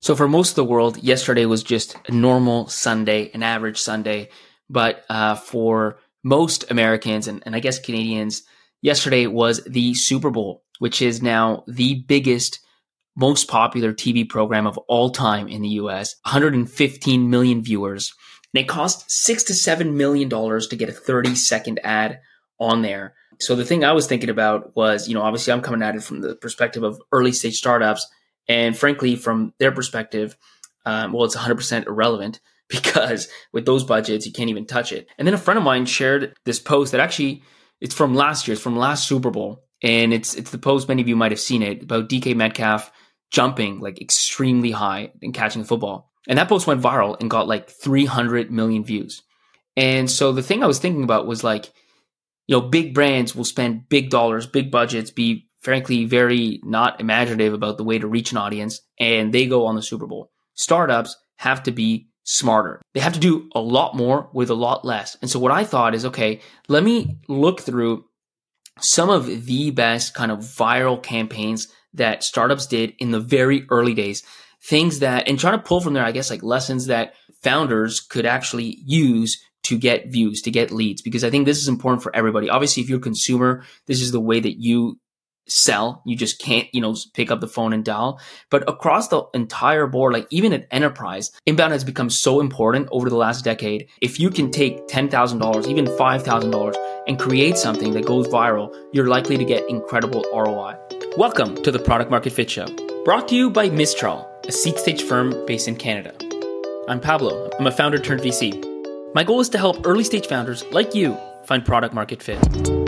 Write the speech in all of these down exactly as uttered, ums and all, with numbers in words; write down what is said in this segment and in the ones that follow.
So for most of the world, yesterday was just a normal Sunday, an average Sunday. But uh, for most Americans and, and I guess Canadians, yesterday was the Super Bowl, which is now the biggest, most popular T V program of all time in the U S. one hundred fifteen million viewers. And it cost six to seven million dollars to get a thirty second ad on there. So the thing I was thinking about was, you know, obviously I'm coming at it from the perspective of early stage startups. And frankly, from their perspective, um, well, it's one hundred percent irrelevant because with those budgets, you can't even touch it. And then a friend of mine shared this post that actually, it's from last year. It's from last Super Bowl. And it's it's the post, many of you might have seen it, about D K Metcalf jumping like extremely high and catching the football. And that post went viral and got like three hundred million views. And so the thing I was thinking about was like, you know, big brands will spend big dollars, big budgets, be frankly very not imaginative about the way to reach an audience, and they go on the Super Bowl. Startups have to be smarter. They have to do a lot more with a lot less. And so what I thought is, okay, let me look through some of the best kind of viral campaigns that startups did in the very early days. Things that, and trying to pull from there, I guess, like lessons that founders could actually use to get views, to get leads, because I think this is important for everybody. Obviously, if you're a consumer, this is the way that you sell. You just can't, you know, pick up the phone and dial. But across the entire board, like even at enterprise, inbound has become so important over the last decade. If you can take ten thousand dollars, even five thousand dollars, and create something that goes viral, you're likely to get incredible R O I. Welcome to the Product Market Fit Show, brought to you by Mistral, a seed stage firm based in Canada. I'm Pablo. I'm a founder turned V C. My goal is to help early stage founders like you find product market fit.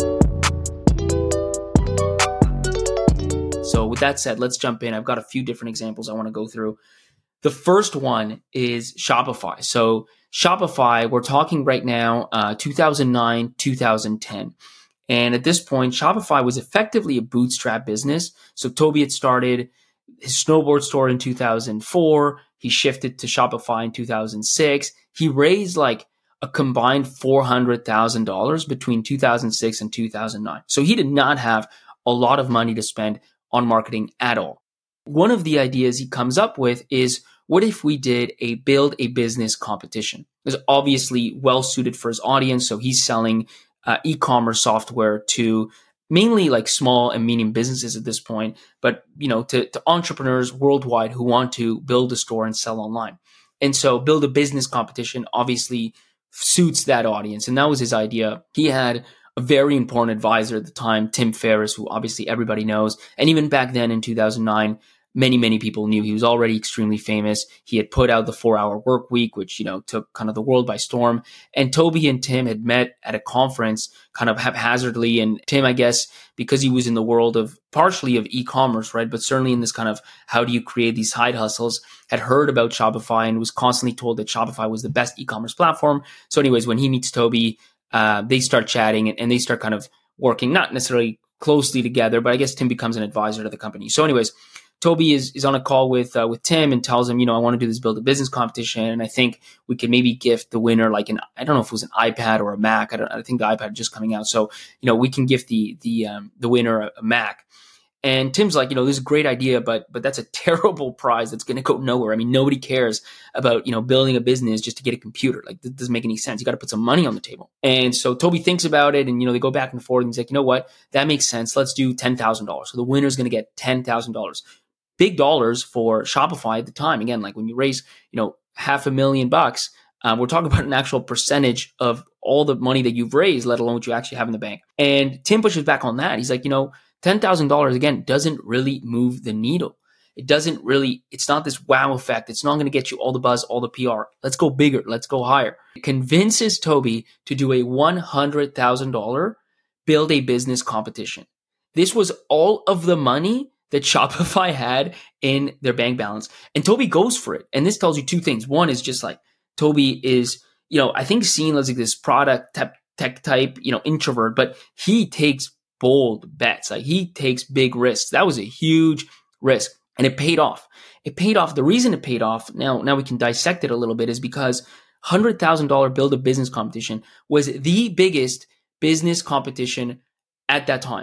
So with that said, let's jump in. I've got a few different examples I want to go through. The first one is Shopify. So Shopify, we're talking right now, uh, two thousand nine, two thousand ten. And at this point, Shopify was effectively a bootstrap business. So Toby had started his snowboard store in two thousand four. He shifted to Shopify in two thousand six. He raised like a combined four hundred thousand dollars between two thousand six and two thousand nine. So he did not have a lot of money to spend on marketing at all. One of the ideas he comes up with is, what if we did a build a business competition? It's obviously well suited for his audience. So he's selling uh, e-commerce software to mainly like small and medium businesses at this point, but you know, to, to entrepreneurs worldwide who want to build a store and sell online. And so build a business competition obviously suits that audience. And that was his idea. He had a very important advisor at the time, Tim Ferriss, who obviously everybody knows. And even back then in two thousand nine, many, many people knew he was already extremely famous. He had put out the four hour work week, which, you know, took kind of the world by storm. And Toby and Tim had met at a conference kind of haphazardly. And Tim, I guess, because he was in the world of partially of e-commerce, right? But certainly in this kind of how do you create these side hustles, had heard about Shopify and was constantly told that Shopify was the best e-commerce platform. So anyways, when he meets Toby, uh, they start chatting and, and they start kind of working, not necessarily closely together, but I guess Tim becomes an advisor to the company. So anyways, Toby is, is on a call with uh, with Tim and tells him, you know, I want to do this build a business competition. And I think we could maybe gift the winner like an, I don't know if it was an iPad or a Mac. I don't, I think the iPad just coming out. So, you know, we can gift the, the, um, the winner a, a Mac. And Tim's like, you know, this is a great idea, but, but that's a terrible prize that's going to go nowhere. I mean, nobody cares about, you know, building a business just to get a computer. Like, this doesn't make any sense. You got to put some money on the table. And so Toby thinks about it and, you know, they go back and forth and he's like, you know what, that makes sense. Let's do ten thousand dollars. So the winner's going to get ten thousand dollars. Big dollars for Shopify at the time. Again, like when you raise, you know, half a million bucks, um, we're talking about an actual percentage of all the money that you've raised, let alone what you actually have in the bank. And Tim pushes back on that. He's like, you know, ten thousand dollars again doesn't really move the needle. It doesn't really, it's not this wow effect. It's not going to get you all the buzz, all the P R. Let's go bigger. Let's go higher. It convinces Toby to do a one hundred thousand dollars build a business competition. This was all of the money that Shopify had in their bank balance. And Toby goes for it. And this tells you two things. One is just like, Toby is, you know, I think seen as like this product tech, tech type, you know, introvert, but he takes bold bets. Like he takes big risks. That was a huge risk and it paid off. It paid off. The reason it paid off, now, now we can dissect it a little bit, is because one hundred thousand dollars build a business competition was the biggest business competition at that time.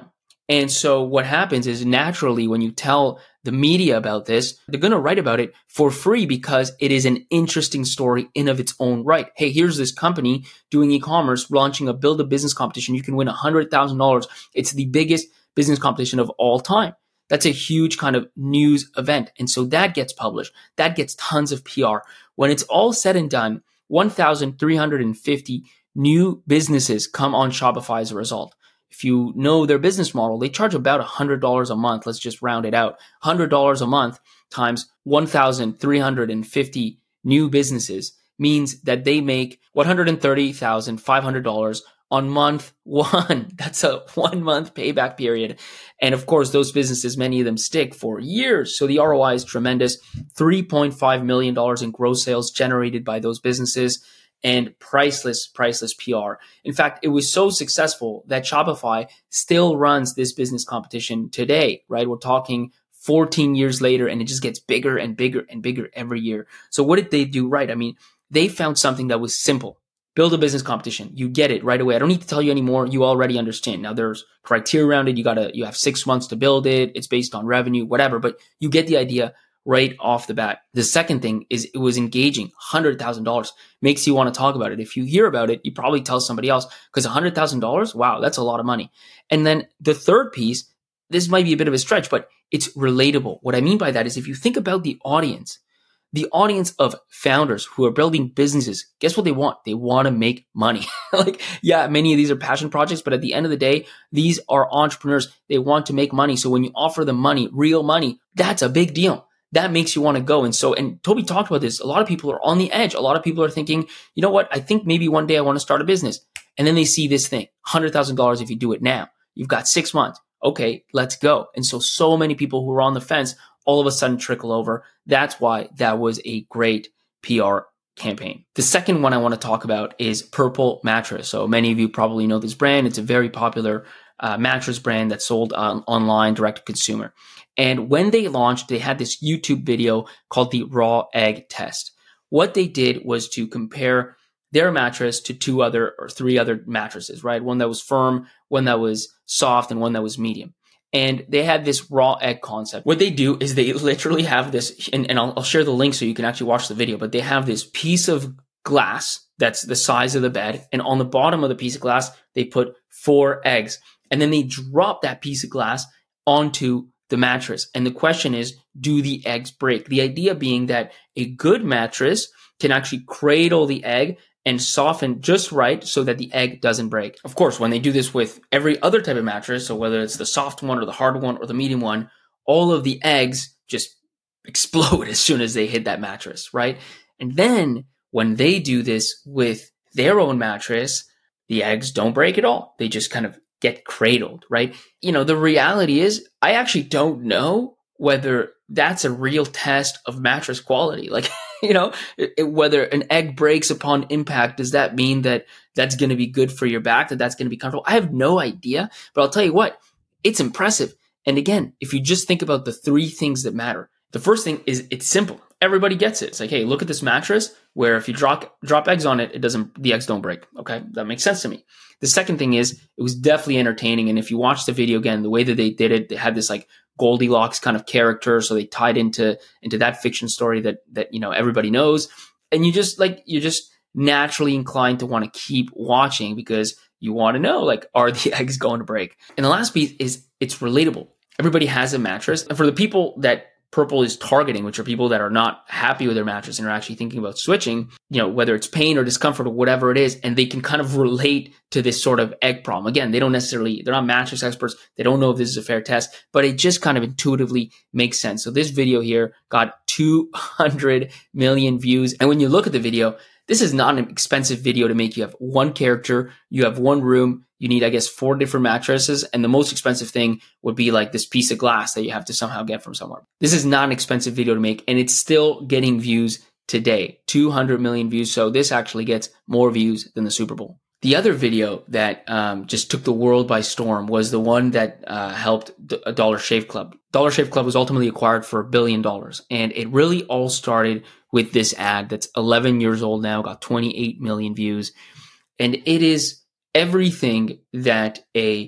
And so what happens is naturally when you tell the media about this, they're going to write about it for free because it is an interesting story in of its own right. Hey, here's this company doing e-commerce, launching a build a business competition. You can win one hundred thousand dollars. It's the biggest business competition of all time. That's a huge kind of news event. And so that gets published. That gets tons of P R. When it's all said and done, one thousand three hundred fifty new businesses come on Shopify as a result. If you know their business model, they charge about one hundred dollars a month. Let's just round it out. one hundred dollars a month times one thousand three hundred fifty new businesses means that they make one hundred thirty thousand five hundred dollars on month one. That's a one month payback period. And of course, those businesses, many of them stick for years. So the R O I is tremendous. three point five million dollars in gross sales generated by those businesses. And priceless, priceless P R. In fact, it was so successful that Shopify still runs this business competition today, right? We're talking fourteen years later, and it just gets bigger and bigger and bigger every year. So what did they do right? I mean, they found something that was simple. Build a business competition. You get it right away. I don't need to tell you anymore. You already understand. Now there's criteria around it. You gotta, you have six months to build it. It's based on revenue, whatever, but you get the idea right off the bat. The second thing is it was engaging. one hundred thousand dollars makes you want to talk about it. If you hear about it, you probably tell somebody else because one hundred thousand dollars, wow, that's a lot of money. And then the third piece, this might be a bit of a stretch, but it's relatable. What I mean by that is if you think about the audience, the audience of founders who are building businesses, guess what they want? They want to make money. Like, yeah, many of these are passion projects, but at the end of the day, these are entrepreneurs. They want to make money. So when you offer them money, real money, that's a big deal. That makes you want to go. And so, and Toby talked about this. A lot of people are on the edge. A lot of people are thinking, you know what? I think maybe one day I want to start a business. And then they see this thing, one hundred thousand dollars if you do it now. You've got six months. Okay, let's go. And so, so many people who are on the fence all of a sudden trickle over. That's why that was a great P R campaign. The second one I want to talk about is Purple Mattress. So many of you probably know this brand. It's a very popular uh, mattress brand that's sold on, online, direct to consumer. And when they launched, they had this YouTube video called the Raw Egg Test. What they did was to compare their mattress to two other or three other mattresses, right? One that was firm, one that was soft, and one that was medium. And they had this raw egg concept. What they do is they literally have this, and, and I'll, I'll share the link so you can actually watch the video, but they have this piece of glass that's the size of the bed. And on the bottom of the piece of glass, they put four eggs. And then they drop that piece of glass onto the mattress. And the question is, do the eggs break? The idea being that a good mattress can actually cradle the egg and soften just right so that the egg doesn't break. Of course, when they do this with every other type of mattress, so whether it's the soft one or the hard one or the medium one, all of the eggs just explode as soon as they hit that mattress, right? And then when they do this with their own mattress, the eggs don't break at all. They just kind of get cradled, right? You know, the reality is I actually don't know whether that's a real test of mattress quality. Like, you know, it, whether an egg breaks upon impact, does that mean that that's going to be good for your back, that that's going to be comfortable? I have no idea, but I'll tell you what, it's impressive. And again, if you just think about the three things that matter, the first thing is it's simple. Everybody gets it. It's like, hey, look at this mattress where if you drop drop eggs on it, it doesn't, the eggs don't break. Okay, that makes sense to me. The second thing is it was definitely entertaining. And if you watch the video again, the way that they did it, they had this like Goldilocks kind of character. So they tied into, into that fiction story that, that, you know, everybody knows. And you just like, you're just naturally inclined to want to keep watching because you want to know, like, are the eggs going to break? And the last piece is it's relatable. Everybody has a mattress. And for the people that Purple is targeting, which are people that are not happy with their mattress and are actually thinking about switching, you know, whether it's pain or discomfort or whatever it is, and they can kind of relate to this sort of egg problem. Again, they don't necessarily, they're not mattress experts. They don't know if this is a fair test, but it just kind of intuitively makes sense. So this video here got two hundred million views. And when you look at the video, this is not an expensive video to make. You have one character, you have one room, you need, I guess, four different mattresses. And the most expensive thing would be like this piece of glass that you have to somehow get from somewhere. This is not an expensive video to make, and it's still getting views today, two hundred million views. So this actually gets more views than the Super Bowl. The other video that um, just took the world by storm was the one that uh, helped a Dollar Shave Club. Dollar Shave Club was ultimately acquired for a billion dollars. And it really all started with this ad that's eleven years old now, got twenty-eight million views. And it is everything that a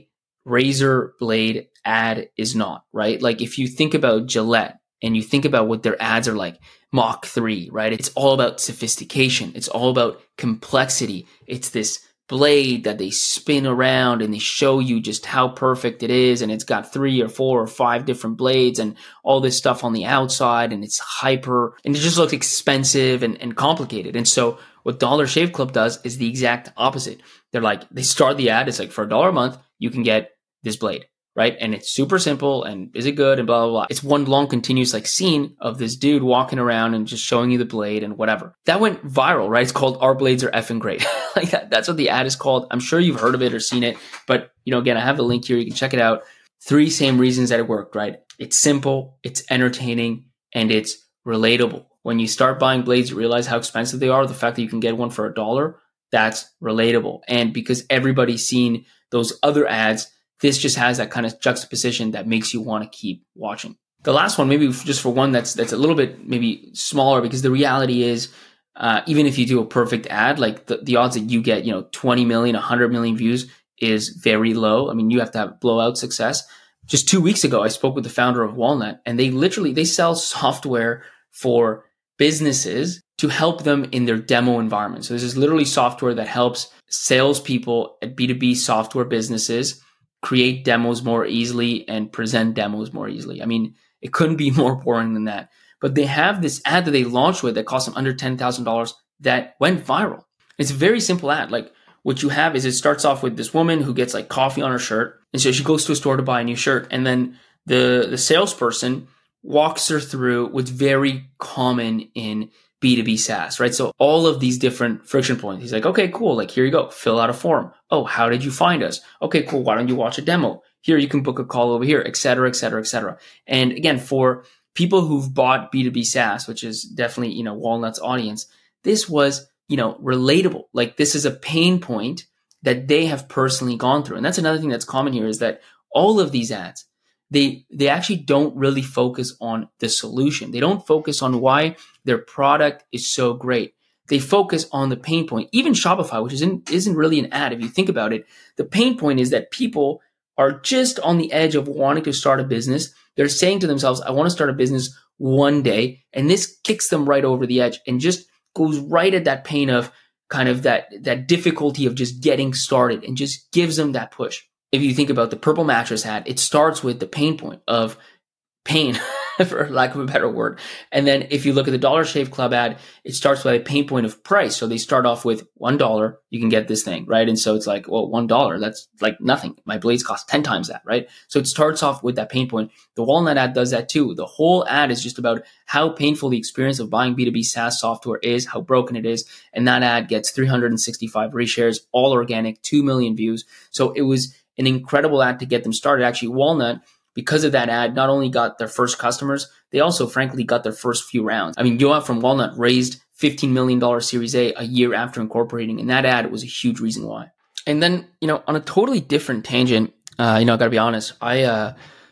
razor blade ad is not, right? Like if you think about Gillette and you think about what their ads are like, Mach three, right? It's all about sophistication. It's all about complexity. It's this blade that they spin around and they show you just how perfect it is. And it's got three or four or five different blades and all this stuff on the outside. And it's hyper and it just looks expensive and, and complicated. And so what Dollar Shave Club does is the exact opposite. They're like, they start the ad. It's like for a dollar a month, you can get this blade, right? And it's super simple. And is it good? And blah, blah, blah. It's one long continuous like scene of this dude walking around and just showing you the blade and whatever. That went viral, right? It's called Our Blades Are Effing Great. Like that, that's what the ad is called. I'm sure you've heard of it or seen it, but you know, again, I have the link here. You can check it out. Three same reasons that it worked, right? It's simple, it's entertaining, and it's relatable. When you start buying blades, you realize how expensive they are. The fact that you can get one for a dollar, that's relatable. And because everybody's seen those other ads, this just has that kind of juxtaposition that makes you want to keep watching. The last one, maybe just for one that's that's a little bit maybe smaller, because the reality is, uh, even if you do a perfect ad, like the, the odds that you get, you know, twenty million, one hundred million views is very low. I mean, you have to have blowout success. Just two weeks ago, I spoke with the founder of Walnut, and they literally, they sell software for businesses to help them in their demo environment. So this is literally software that helps salespeople at B two B software businesses create demos more easily and present demos more easily. I mean, it couldn't be more boring than that. But they have this ad that they launched with that cost them under ten thousand dollars that went viral. It's a very simple ad. Like what you have is it starts off with this woman who gets like coffee on her shirt. And so she goes to a store to buy a new shirt. And then the, the salesperson walks her through what's very common in B two B SaaS, right? So all of these different friction points. He's like, okay, cool. Like, here you go. Fill out a form. Oh, how did you find us? Okay, cool. Why don't you watch a demo? Here, you can book a call over here, et cetera, et cetera, et cetera. And again, for people who've bought B two B SaaS, which is definitely, you know, Walnut's audience, this was, you know, relatable. Like this is a pain point that they have personally gone through. And that's another thing that's common here is that all of these ads, they they actually don't really focus on the solution. They don't focus on why their product is so great. They focus on the pain point. Even Shopify, which isn't isn't really an ad if you think about it, the pain point is that people are just on the edge of wanting to start a business. They're saying to themselves, I want to start a business one day. And this kicks them right over the edge and just goes right at that pain of kind of that, that difficulty of just getting started and just gives them that push. If you think about the purple mattress ad, it starts with the pain point of pain, for lack of a better word. And then if you look at the Dollar Shave Club ad, it starts with a pain point of price. So they start off with one dollar, you can get this thing, right? And so it's like, well, one dollar, that's like nothing. My blades cost ten times that, right? So it starts off with that pain point. The Walnut ad does that too. The whole ad is just about how painful the experience of buying B two B SaaS software is, how broken it is. And that ad gets three hundred sixty-five reshares, all organic, two million views. So it was an incredible ad to get them started. Actually, Walnut, because of that ad, not only got their first customers, they also, frankly, got their first few rounds. I mean, Yoav from Walnut raised fifteen million dollars Series A a year after incorporating, and that ad was a huge reason why. And then, you know, on a totally different tangent, uh, you know, I gotta be honest, I uh,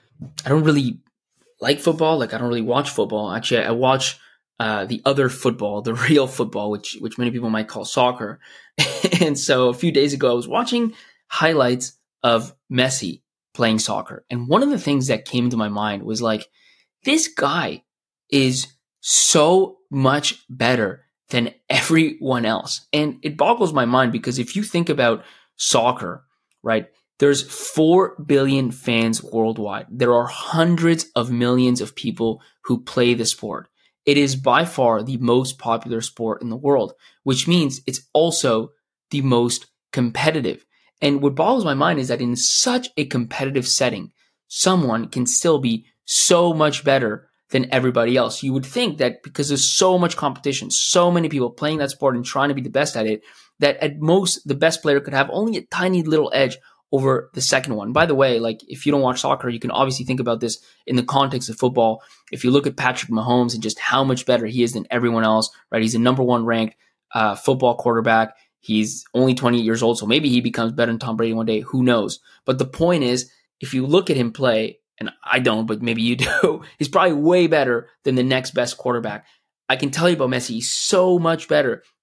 I don't really like football. Like, I don't really watch football. Actually, I watch uh, the other football, the real football, which which many people might call soccer. And so a few days ago, I was watching highlights of Messi playing soccer. And one of the things that came to my mind was like, this guy is so much better than everyone else. And it boggles my mind because if you think about soccer, right, there's four billion fans worldwide. There are hundreds of millions of people who play the sport. It is by far the most popular sport in the world, which means it's also the most competitive. And what boggles my mind is that in such a competitive setting, someone can still be so much better than everybody else. You would think that because there's so much competition, so many people playing that sport and trying to be the best at it, that at most the best player could have only a tiny little edge over the second one. By the way, like if you don't watch soccer, you can obviously think about this in the context of football. If you look at Patrick Mahomes and just how much better he is than everyone else, right? He's a number one ranked uh, football quarterback. He's only twenty-eight years old, so maybe he becomes better than Tom Brady one day. Who knows? But the point is, if you look at him play, and I don't, but maybe you do, he's probably way better than the next best quarterback. I can tell you about Messi. He's so much better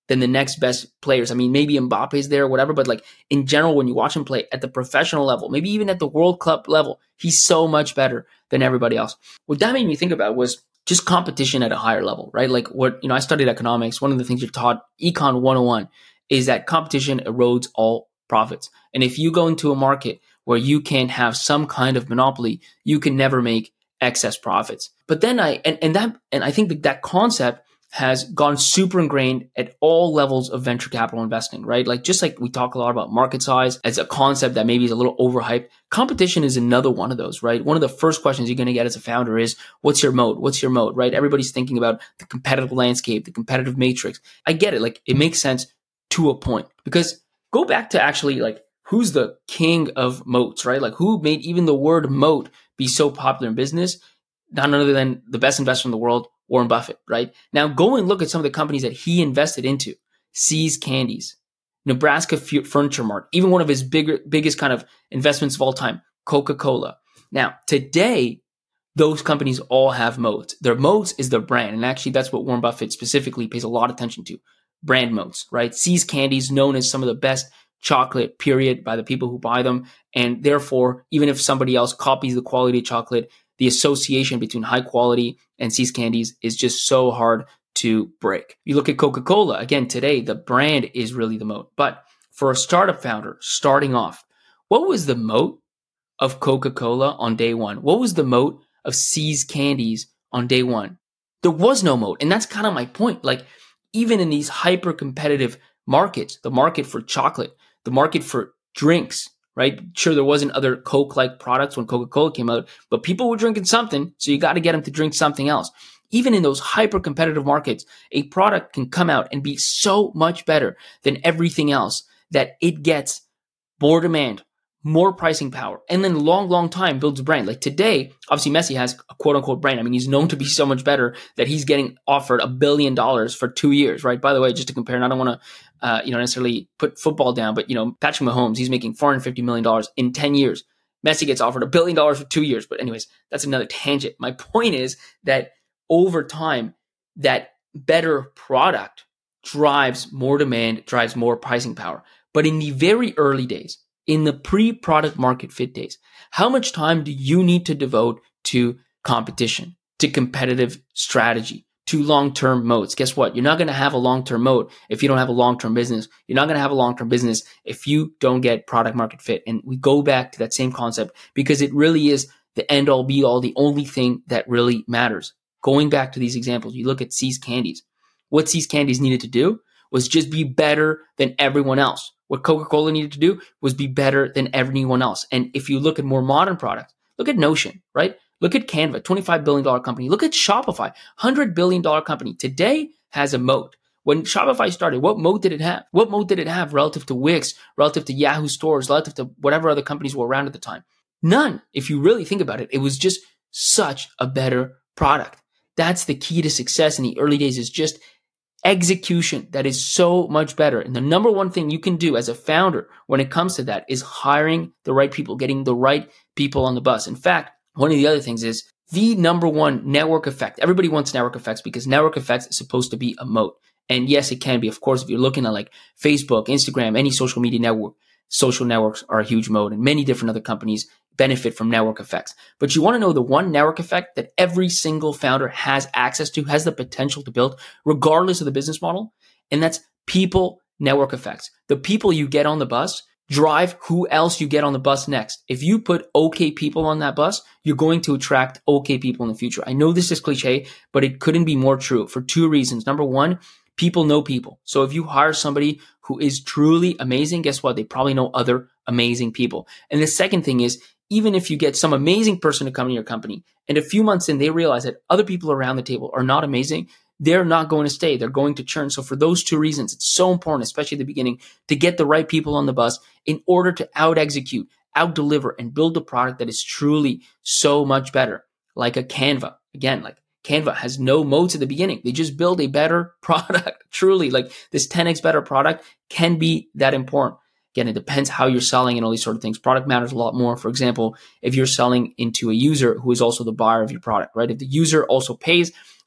than the next best players. I mean, maybe Mbappe's there or whatever, but like in general, when you watch him play at the professional level, maybe even at the World Club level, he's so much better than everybody else. What that made me think about was just competition at a higher level, right? Like what, you know, I studied economics. One of the things you're taught, Econ one oh one, is that competition erodes all profits. And if you go into a market where you can't have some kind of monopoly, you can never make excess profits. But then I, and, and that, and I think that that concept has gone super ingrained at all levels of venture capital investing, right? Like just like we talk a lot about market size as a concept that maybe is a little overhyped, competition is another one of those, right? One of the first questions you're going to get as a founder is, what's your moat? What's your moat, right? Everybody's thinking about the competitive landscape, the competitive matrix. I get it. Like it makes sense to a point, because go back to actually like, who's the king of moats, right? Like who made even the word moat be so popular in business? None other than the best investor in the world, Warren Buffett, right? Now go and look at some of the companies that he invested into. See's Candies, Nebraska Furniture Mart, even one of his bigger, biggest kind of investments of all time, Coca-Cola. Now today, those companies all have moats. Their moats is their brand. And actually that's what Warren Buffett specifically pays a lot of attention to. Brand moats, right? See's Candies, known as some of the best chocolate, period, by the people who buy them. And therefore, even if somebody else copies the quality of chocolate, the association between high quality and See's Candies is just so hard to break. You look at Coca-Cola, again, today, the brand is really the moat. But for a startup founder starting off, what was the moat of Coca-Cola on day one? What was the moat of See's Candies on day one? There was no moat. And that's kind of my point. Like, even in these hyper competitive markets, the market for chocolate, the market for drinks, right? Sure, there wasn't other Coke-like products when Coca-Cola came out, but people were drinking something, so you got to get them to drink something else. Even in those hyper-competitive markets, a product can come out and be so much better than everything else that it gets more demand, more pricing power, and then long, long time builds a brand. Like today, obviously Messi has a quote-unquote brand. I mean, he's known to be so much better that he's getting offered a billion dollars for two years, right? By the way, just to compare, and I don't want to Uh, you know, necessarily put football down, but, you know, Patrick Mahomes, he's making four hundred fifty million dollars in ten years. Messi gets offered a billion dollars for two years. But anyways, that's another tangent. My point is that over time, that better product drives more demand, drives more pricing power. But in the very early days, in the pre-product market fit days, how much time do you need to devote to competition, to competitive strategy, to long-term moats? Guess what? You're not going to have a long-term moat if you don't have a long-term business. You're not going to have a long-term business if you don't get product market fit. And we go back to that same concept because it really is the end all be all, the only thing that really matters. Going back to these examples, you look at See's Candies. What See's Candies needed to do was just be better than everyone else. What Coca-Cola needed to do was be better than everyone else. And if you look at more modern products, look at Notion, right? Look at Canva, twenty-five billion dollars company. Look at Shopify, one hundred billion dollars company. Today has a moat. When Shopify started, what moat did it have? What moat did it have relative to Wix, relative to Yahoo stores, relative to whatever other companies were around at the time? None. If you really think about it, it was just such a better product. That's the key to success in the early days, is just execution that is so much better. And the number one thing you can do as a founder when it comes to that is hiring the right people, getting the right people on the bus. In fact, one of the other things is the number one network effect. Everybody wants network effects because network effects is supposed to be a moat. And yes, it can be. Of course, if you're looking at like Facebook, Instagram, any social media network, social networks are a huge moat, and many different other companies benefit from network effects. But you want to know the one network effect that every single founder has access to, has the potential to build, regardless of the business model? And that's people network effects. The people you get on the bus drive who else you get on the bus next. If you put okay people on that bus, you're going to attract okay people in the future. I know this is cliche, but it couldn't be more true for two reasons. Number one, people know people. So if you hire somebody who is truly amazing, guess what? They probably know other amazing people. And the second thing is, even if you get some amazing person to come in your company and a few months in, they realize that other people around the table are not amazing, they're not going to stay. They're going to churn. So for those two reasons, it's so important, especially at the beginning, to get the right people on the bus in order to out-execute, out-deliver, and build a product that is truly so much better. Like a Canva. Again, like Canva has no moats at the beginning. They just build a better product. Truly, like this ten x better product can be that important. Again, it depends how you're selling and all these sort of things. Product matters a lot more. For example, if you're selling into a user who is also the buyer of your product, right? If the user also pays,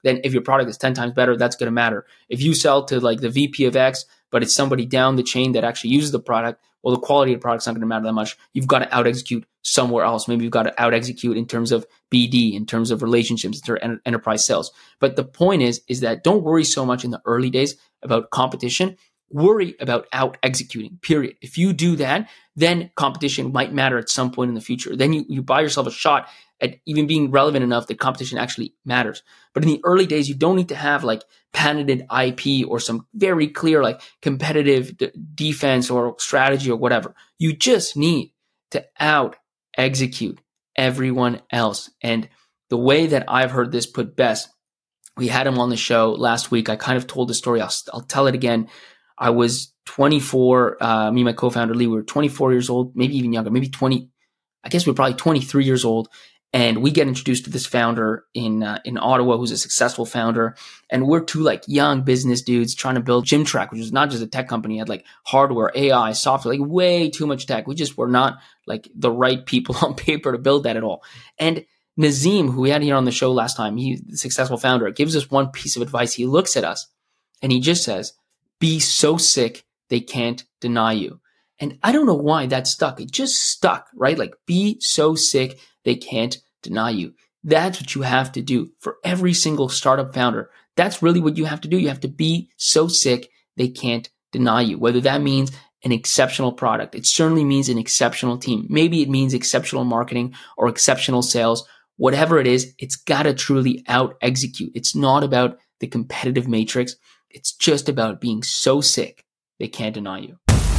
then if your product is ten times better, that's going to matter. If you sell to like the V P of X, but it's somebody down the chain that actually uses the product, well, the quality of the product's not going to matter that much. You've got to out execute somewhere else. Maybe you've got to out execute in terms of B D, in terms of relationships, in terms of enterprise sales. But the point is, is that don't worry so much in the early days about competition. Worry about out executing, period. If you do that, then competition might matter at some point in the future. Then you, you buy yourself a shot at even being relevant enough that competition actually matters. But in the early days, you don't need to have like patented I P or some very clear like competitive d- defense or strategy or whatever. You just need to out execute everyone else. And the way that I've heard this put best, we had him on the show last week. I kind of told the story. I'll, I'll tell it again. I was twenty-four, uh, me and my co-founder Lee, we were twenty-four years old, maybe even younger, maybe twenty, I guess we we're probably twenty-three years old. And we get introduced to this founder in, uh, in Ottawa, who's a successful founder. And we're two like young business dudes trying to build Gymtrack, which was not just a tech company. It had like hardware, A I, software, like way too much tech. We just were not like the right people on paper to build that at all. And Nazim, who we had here on the show last time, he's the successful founder, gives us one piece of advice. He looks at us and he just says, be so sick they can't deny you. And I don't know why that stuck. It just stuck, right? Like be so sick they can't deny you. That's what you have to do for every single startup founder. That's really what you have to do. You have to be so sick they can't deny you. Whether that means an exceptional product, it certainly means an exceptional team. Maybe it means exceptional marketing or exceptional sales. Whatever it is, it's got to truly out execute. It's not about the competitive matrix. It's just about being so sick they can't deny you.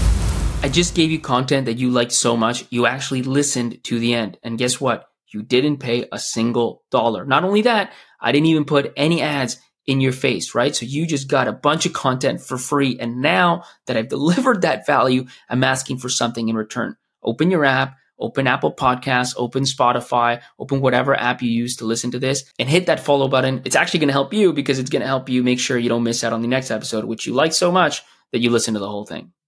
I just gave you content that you liked so much, you actually listened to the end. And guess what? You didn't pay a single dollar. Not only that, I didn't even put any ads in your face, right? So you just got a bunch of content for free. And now that I've delivered that value, I'm asking for something in return. Open your app, open Apple Podcasts, open Spotify, open whatever app you use to listen to this, and hit that follow button. It's actually going to help you because it's going to help you make sure you don't miss out on the next episode, which you like so much that you listen to the whole thing.